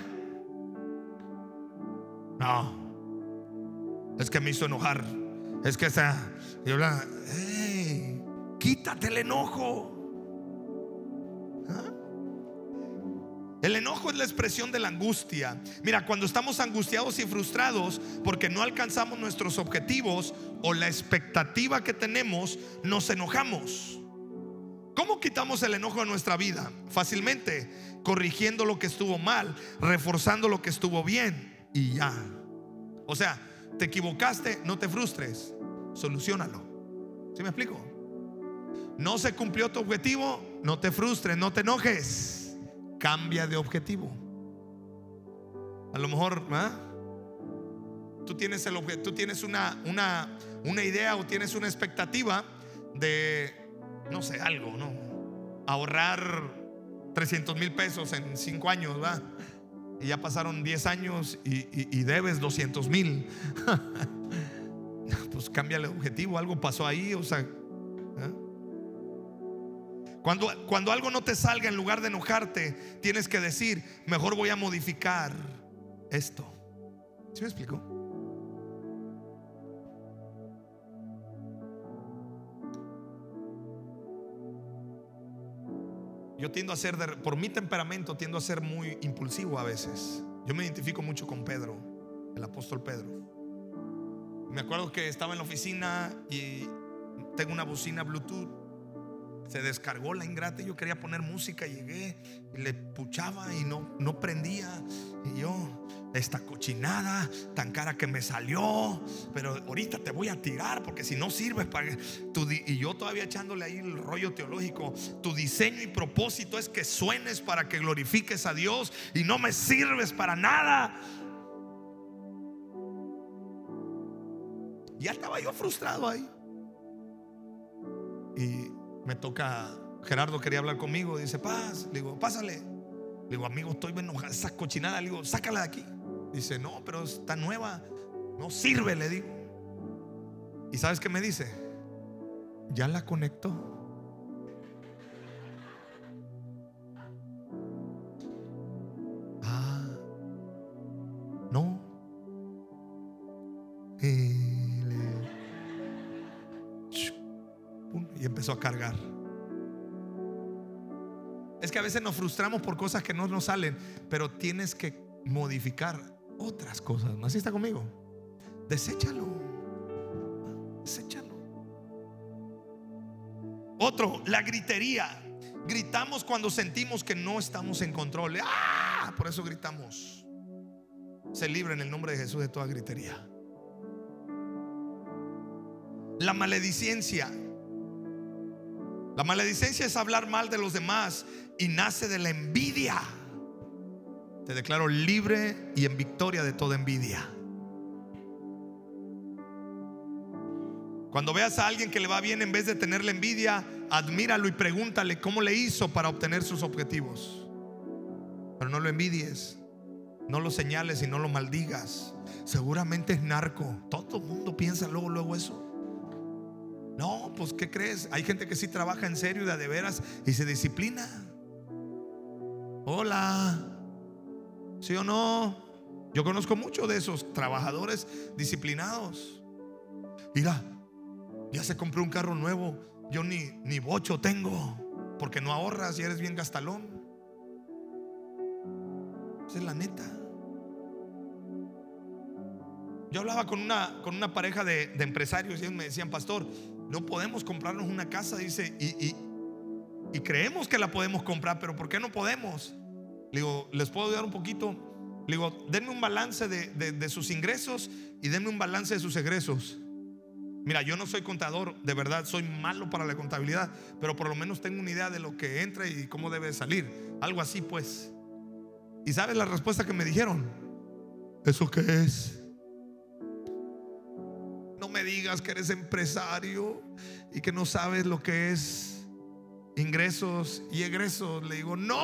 No, es que me hizo enojar. Es que esa. Y habla, hey, quítate el enojo. ¿Ah? El enojo es la expresión de la angustia. Mira, cuando estamos angustiados y frustrados porque no alcanzamos nuestros objetivos o la expectativa que tenemos, nos enojamos. ¿Cómo quitamos el enojo de nuestra vida? Fácilmente, corrigiendo lo que estuvo mal, reforzando lo que estuvo bien, y ya. O sea, te equivocaste, no te frustres, solucionalo. ¿Sí me explico? No se cumplió tu objetivo, no te frustres, no te enojes, cambia de objetivo. A lo mejor, ¿eh? tú tienes el obje- tú tienes una, una, una idea o tienes una expectativa de, no sé, algo, ¿no? Ahorrar trescientos mil pesos en cinco años, ¿verdad? Y ya pasaron diez años y, y, y debes doscientos mil. Pues cambia el objetivo, algo pasó ahí, o sea, ¿eh? Cuando, cuando algo no te salga, en lugar de enojarte, tienes que decir: mejor voy a modificar esto. ¿Sí me explico? Yo tiendo a ser, de, por mi temperamento, tiendo a ser muy impulsivo a veces. Yo me identifico mucho con Pedro, el apóstol Pedro. Me acuerdo que estaba en la oficina y tengo una bocina Bluetooth. Se descargó la ingrata y yo quería poner música. Llegué y le puchaba y no, no prendía. Y yo, esta cochinada tan cara que me salió, pero ahorita te voy a tirar porque si no sirves para tu, y yo todavía echándole ahí el rollo teológico: tu diseño y propósito es que suenes para que glorifiques a Dios y no me sirves para nada. Ya estaba yo frustrado ahí. Y me toca, Gerardo quería hablar conmigo. Dice: Paz. Le digo: pásale. Le digo: amigo, estoy enojado, esa cochinada. Le digo: sácala de aquí. Dice: no, pero está nueva, no sirve, le digo. ¿Y sabes qué me dice? ¿Ya la conectó? Ah, no. Y, le, y empezó a cargar. Es que a veces nos frustramos por cosas que no nos salen, pero tienes que modificar otras cosas. ¿Así está conmigo? Deséchalo. Deséchalo. Otro, la gritería. Gritamos cuando sentimos que no estamos en control. ¡Ah! Por eso gritamos. Se libre en el nombre de Jesús de toda gritería. La maledicencia. La maledicencia es hablar mal de los demás y nace de la envidia. Te declaro libre y en victoria de toda envidia. Cuando veas a alguien que le va bien, en vez de tenerle envidia, admíralo y pregúntale cómo le hizo para obtener sus objetivos. Pero no lo envidies, no lo señales y no lo maldigas. Seguramente es narco. Todo el mundo piensa luego, luego eso. No, pues ¿qué crees? Hay gente que sí trabaja en serio, de a de veras, y se disciplina. Hola, ¿sí o no? Yo conozco muchos de esos trabajadores disciplinados. Mira, ya se compró un carro nuevo. Yo ni, ni bocho tengo, porque no ahorras y eres bien gastalón. Esa es la neta. Yo hablaba con una, con una pareja de, de empresarios y ellos me decían: pastor, no podemos comprarnos una casa, dice, y, y, y creemos que la podemos comprar, pero ¿por qué no podemos? Le digo, ¿les puedo ayudar un poquito? Le digo, denme un balance de, de, de sus ingresos y denme un balance de sus egresos. Mira, yo no soy contador, de verdad, soy malo para la contabilidad, pero por lo menos tengo una idea de lo que entra y cómo debe salir. Algo así pues. ¿Y sabes la respuesta que me dijeron? ¿Eso qué es? No me digas que eres empresario y que no sabes lo que es ingresos y egresos. Le digo, no.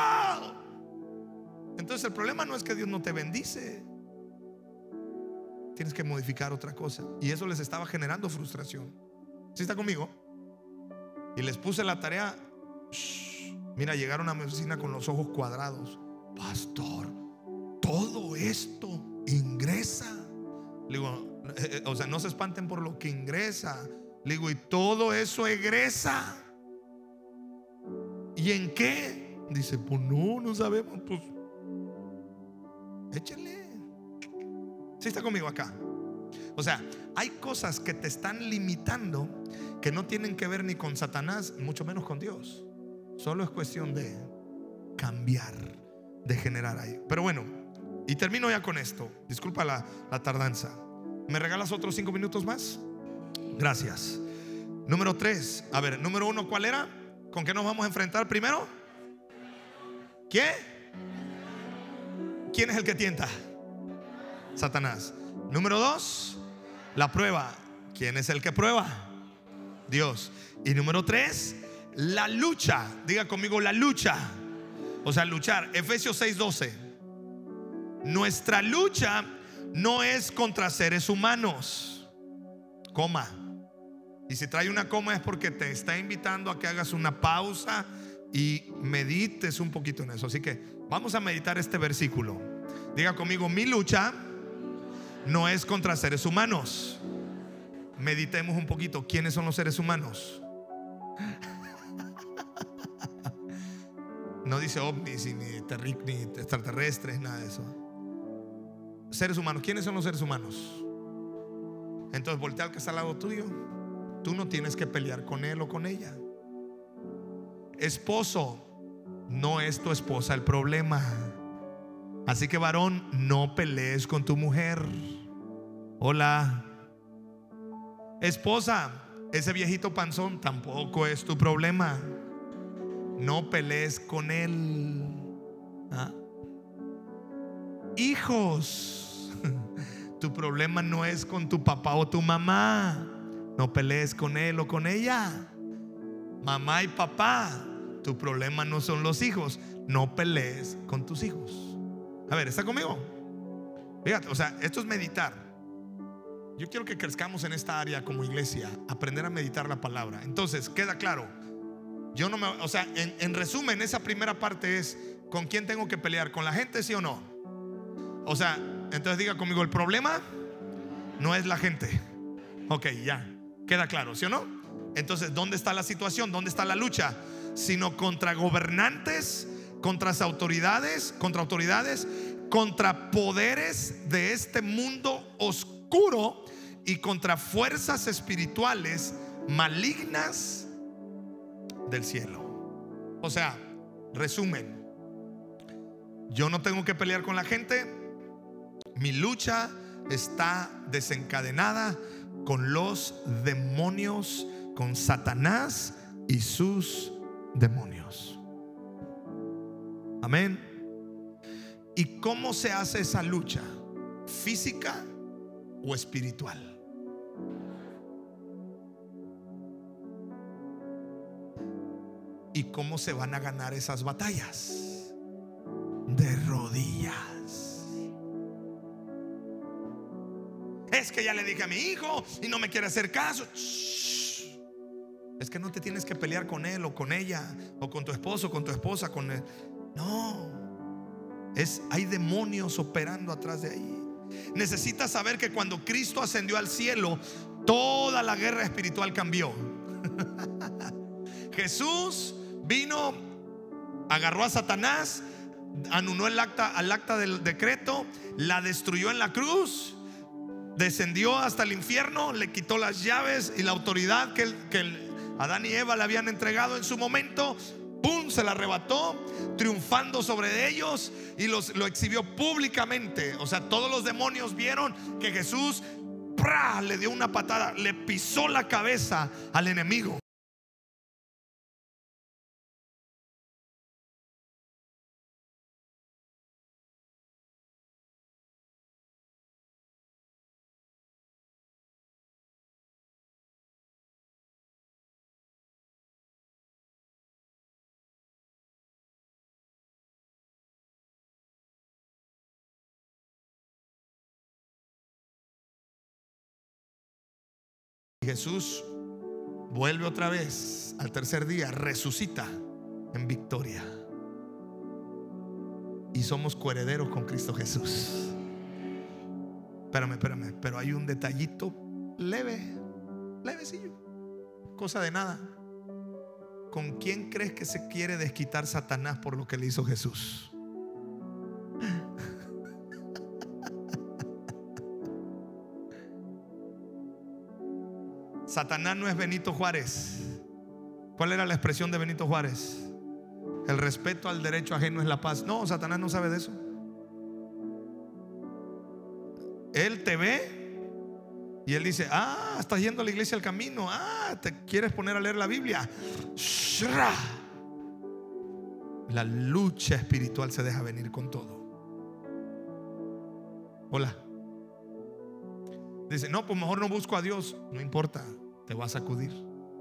Entonces el problema no es que Dios no te bendice. Tienes que modificar otra cosa. Y eso les estaba generando frustración. ¿Sí está conmigo? Y les puse la tarea. Shh, mira, llegaron a mi oficina con los ojos cuadrados. Pastor, todo esto ingresa. Le digo, eh, o sea, no se espanten por lo que ingresa. Le digo, y todo eso egresa. ¿Y en qué? Dice, pues no, no sabemos. Pues échale. ¿Sí está conmigo acá? O sea, hay cosas que te están limitando que no tienen que ver ni con Satanás, mucho menos con Dios. Solo es cuestión de cambiar, de generar ahí. Pero bueno, y termino ya con esto. Disculpa la, la tardanza. ¿Me regalas otros cinco minutos más? Gracias. Número tres. A ver, número uno, ¿cuál era? ¿Con qué nos vamos a enfrentar primero? ¿Qué? ¿Quién es el que tienta? Satanás. Número dos, la prueba. ¿Quién es el que prueba? Dios. Y número tres, la lucha. Diga conmigo, la lucha. O sea, luchar. Efesios seis doce. Nuestra lucha no es contra seres humanos. Coma. Y si trae una coma es porque te está invitando a que hagas una pausa y medites un poquito en eso. Así que vamos a meditar este versículo. Diga conmigo, mi lucha no es contra seres humanos. Meditemos un poquito. ¿Quiénes son los seres humanos? No dice ovnis ni, terri, ni extraterrestres, nada de eso. Seres humanos. ¿Quiénes son los seres humanos? Entonces voltea al que está al lado tuyo. Tú no tienes que pelear con él o con ella. Esposo, no es tu esposa el problema. Así que varón, no pelees con tu mujer. Hola. Esposa, ese viejito panzón tampoco es tu problema. No pelees con él. ¿Ah? Hijos, tu problema no es con tu papá o tu mamá. No pelees con él o con ella. Mamá y papá, tu problema no son los hijos. No pelees con tus hijos. A ver, ¿está conmigo? Fíjate, o sea, esto es meditar. Yo quiero que crezcamos en esta área como iglesia, aprender a meditar la palabra. Entonces, queda claro. Yo no me, o sea, en, en resumen, esa primera parte es: ¿con quién tengo que pelear? ¿Con la gente, sí o no? O sea, entonces diga conmigo, el problema no es la gente. Ok, ya, queda claro, ¿sí o no? Entonces, ¿dónde está la situación? ¿Dónde está la lucha? sino contra gobernantes, contra autoridades, contra autoridades, contra poderes de este mundo oscuro y contra fuerzas espirituales malignas del cielo. O sea, resumen, yo no tengo que pelear con la gente. Mi lucha está desencadenada con los demonios, con Satanás y sus demonios. Amén. ¿Y cómo se hace esa lucha? ¿Física o espiritual? ¿Y cómo se van a ganar esas batallas? De rodillas. Es que ya le dije a mi hijo y no me quiere hacer caso. Shh. Es que no te tienes que pelear con él o con ella, o con tu esposo, con tu esposa, con él. No, es, hay demonios operando atrás de ahí. Necesitas saber que cuando Cristo ascendió al cielo, toda la guerra espiritual cambió. Jesús vino, agarró a Satanás, anuló el acta, al acta del decreto, la destruyó en la cruz, descendió hasta el infierno, le quitó las llaves y la autoridad que, que el, Adán y Eva le habían entregado en su momento. ¡Pum! Se la arrebató, triunfando sobre ellos, y los, lo exhibió públicamente. O sea, todos los demonios vieron que Jesús ¡prá! Le dio una patada, le pisó la cabeza al enemigo. Jesús vuelve otra vez al tercer día, resucita en victoria, y somos coherederos con Cristo Jesús. Espérame, espérame, pero hay un detallito leve, levecillo, cosa de nada. ¿Con quién crees que se quiere desquitar Satanás por lo que le hizo Jesús? Satanás no es Benito Juárez. ¿Cuál era la expresión de Benito Juárez? El respeto al derecho ajeno es la paz. No, Satanás no sabe de eso. Él te ve y él dice: ah, estás yendo a la iglesia al camino. Ah, te quieres poner a leer la Biblia. ¡Shra! La lucha espiritual se deja venir con todo. Hola. Dice: no, pues mejor no busco a Dios. No importa, te va a sacudir.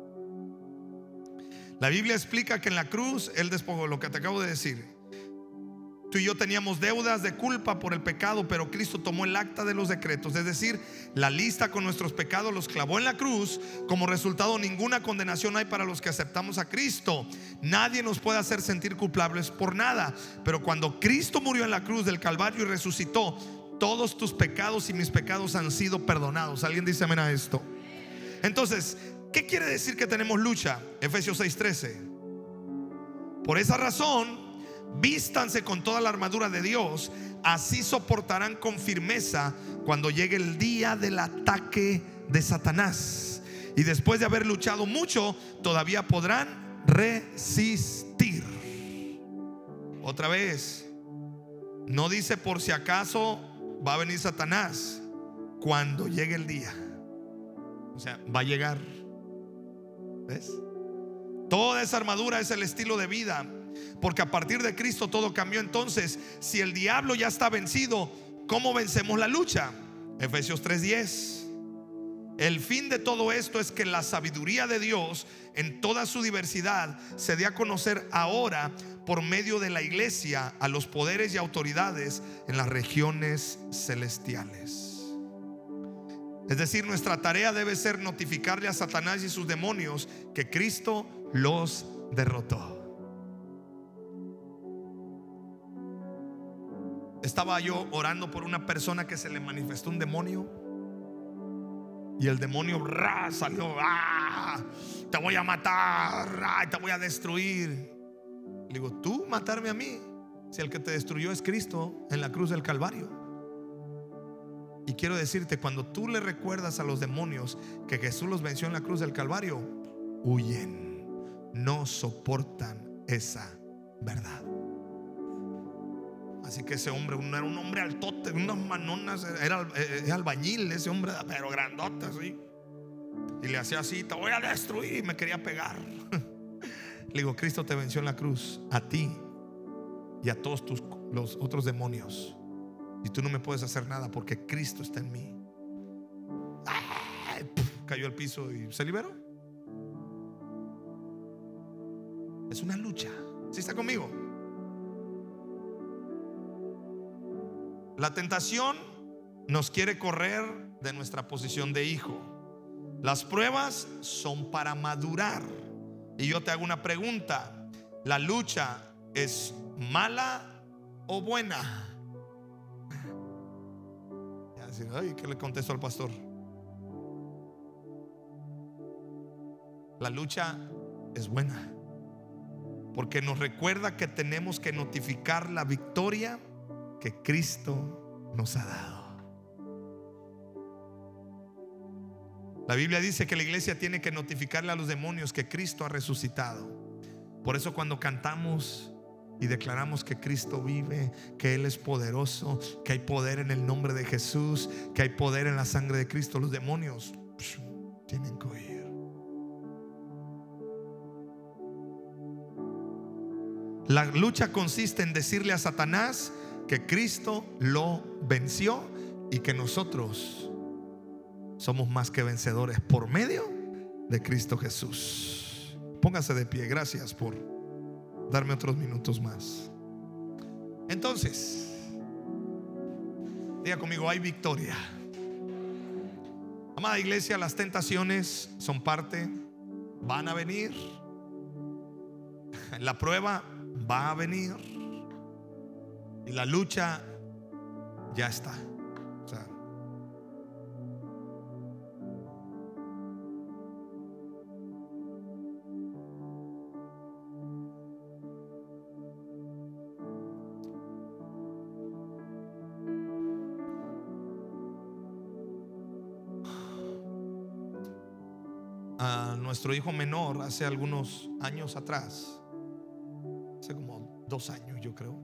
La Biblia explica que en la cruz Él despojó lo que te acabo de decir. Tú y yo teníamos deudas de culpa por el pecado, pero Cristo tomó el acta de los decretos, es decir, la lista con nuestros pecados, los clavó en la cruz. Como resultado, ninguna condenación hay para los que aceptamos a Cristo. Nadie nos puede hacer sentir culpables por nada. Pero cuando Cristo murió en la cruz del Calvario y resucitó, todos tus pecados y mis pecados han sido perdonados. ¿Alguien dice amén a esto? Entonces, ¿qué quiere decir que tenemos lucha? Efesios seis trece. Por esa razón, vístanse con toda la armadura de Dios, así soportarán con firmeza cuando llegue el día del ataque de Satanás. Y después de haber luchado mucho, todavía podrán resistir. Otra vez, no dice por si acaso va a venir Satanás. Cuando llegue el día, o sea, va a llegar. ¿Ves? Toda esa armadura es el estilo de vida, porque a partir de Cristo todo cambió. Entonces, si el diablo ya está vencido, ¿cómo vencemos la lucha? Efesios tres diez. El fin de todo esto es que la sabiduría de Dios en toda su diversidad se dé a conocer ahora por medio de la iglesia a los poderes y autoridades en las regiones celestiales. Es decir, nuestra tarea debe ser notificarle a Satanás y sus demonios que Cristo los derrotó. Estaba yo orando por una persona que se le manifestó un demonio. Y el demonio ¡ra! Salió, ¡ah! Te voy a matar, ¡ah! Te voy a destruir. Le digo, ¿tú matarme a mí? Si el que te destruyó es Cristo en la cruz del Calvario. Y quiero decirte, cuando tú le recuerdas a los demonios que Jesús los venció en la cruz del Calvario, huyen, no soportan esa verdad. Así que ese hombre era un hombre altote, unas manonas, era, era albañil ese hombre, pero grandote así. Y le hacía así, te voy a destruir, y me quería pegar. Le digo, Cristo te venció en la cruz, a ti y a todos tus, los otros demonios. Y tú no me puedes hacer nada porque Cristo está en mí. ¡Ay! Puf, cayó al piso y se liberó. Es una lucha. ¿Sí está conmigo? La tentación nos quiere correr de nuestra posición de hijo. Las pruebas son para madurar. Y yo te hago una pregunta: ¿la lucha es mala o buena? Y decir, ay, ¿qué le contesto al pastor? La lucha es buena, porque nos recuerda que tenemos que notificar la victoria que Cristo nos ha dado. La Biblia dice que la iglesia tiene que notificarle a los demonios que Cristo ha resucitado. Por eso cuando cantamos y declaramos que Cristo vive, que Él es poderoso, que hay poder en el nombre de Jesús, que hay poder en la sangre de Cristo, los demonios psh, tienen que oír. La lucha consiste en decirle a Satanás que Cristo lo venció y que nosotros somos más que vencedores por medio de Cristo Jesús. Póngase de pie. Gracias por darme otros minutos más. Entonces, diga conmigo, hay victoria. Amada iglesia, las tentaciones son parte, van a venir. La prueba va a venir. Y la lucha ya está. O sea, a nuestro hijo menor hace algunos años atrás, hace como dos años yo creo,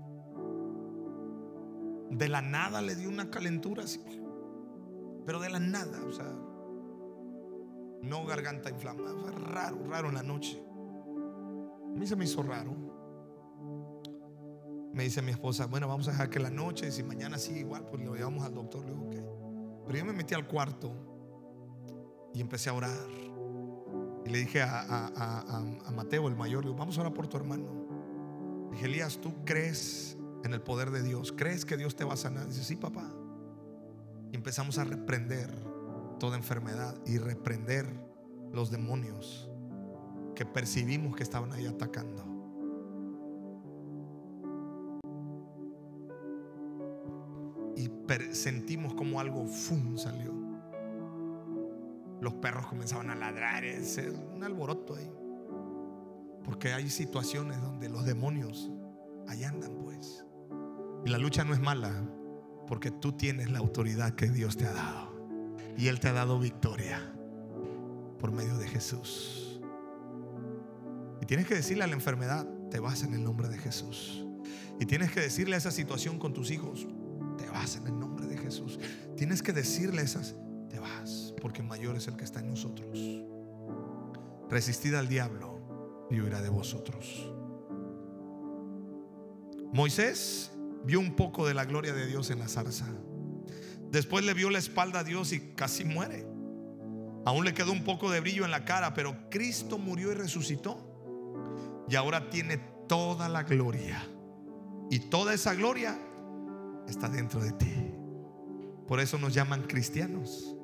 de la nada le dio una calentura así, pero de la nada, o sea, no garganta inflamada, fue raro, raro en la noche. A mí se me hizo raro. Me dice mi esposa, bueno, vamos a dejar que la noche, si mañana sí igual, pues lo llevamos al doctor. Le digo, ok. Pero yo me metí al cuarto y empecé a orar. Y le dije a, a, a, a Mateo, el mayor, le digo, vamos a orar por tu hermano. Dije, Elías, ¿tú crees en el poder de Dios? ¿Crees que Dios te va a sanar? Dice, sí, papá. Y empezamos a reprender toda enfermedad y reprender los demonios que percibimos que estaban ahí atacando. Y sentimos como algo ¡fum! Salió. Los perros comenzaban a ladrar, es un alboroto ahí. Porque hay situaciones donde los demonios ahí andan, pues. Y la lucha no es mala, porque tú tienes la autoridad que Dios te ha dado. Y Él te ha dado victoria por medio de Jesús. Y tienes que decirle a la enfermedad, te vas en el nombre de Jesús. Y tienes que decirle a esa situación con tus hijos, te vas en el nombre de Jesús. Tienes que decirle a esas, te vas, porque mayor es el que está en nosotros. Resistid al diablo y huirá de vosotros. Moisés vio un poco de la gloria de Dios en la zarza. Después le vio la espalda a Dios y casi muere. Aún le quedó un poco de brillo en la cara, pero Cristo murió y resucitó. Y ahora tiene toda la gloria. Y toda esa gloria está dentro de ti. Por eso nos llaman cristianos.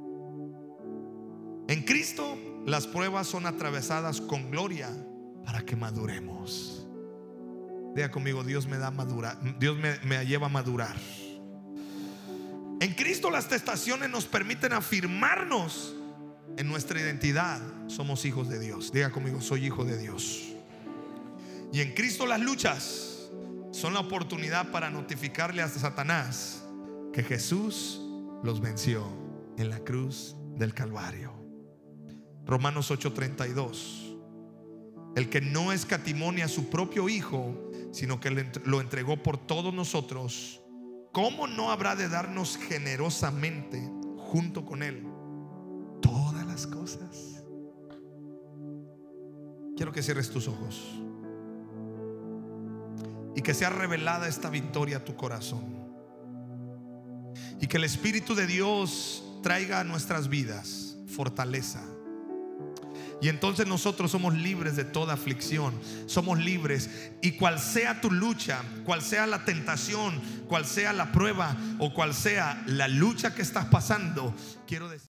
En Cristo las pruebas son atravesadas con gloria para que maduremos. Diga conmigo, Dios me da madura, Dios me, me lleva a madurar. En Cristo las tentaciones nos permiten afirmarnos en nuestra identidad. Somos hijos de Dios. Diga conmigo, soy hijo de Dios. Y en Cristo las luchas son la oportunidad para notificarle a Satanás que Jesús los venció en la cruz del Calvario. Romanos ocho treinta y dos. El que no escatimó a su propio Hijo, sino que lo entregó por todos nosotros, ¿cómo no habrá de darnos generosamente junto con Él todas las cosas? Quiero que cierres tus ojos y que sea revelada esta victoria a tu corazón, y que el Espíritu de Dios traiga a nuestras vidas fortaleza. Y entonces nosotros somos libres de toda aflicción. Somos libres. Y cual sea tu lucha, cual sea la tentación, cual sea la prueba o cual sea la lucha que estás pasando, quiero decir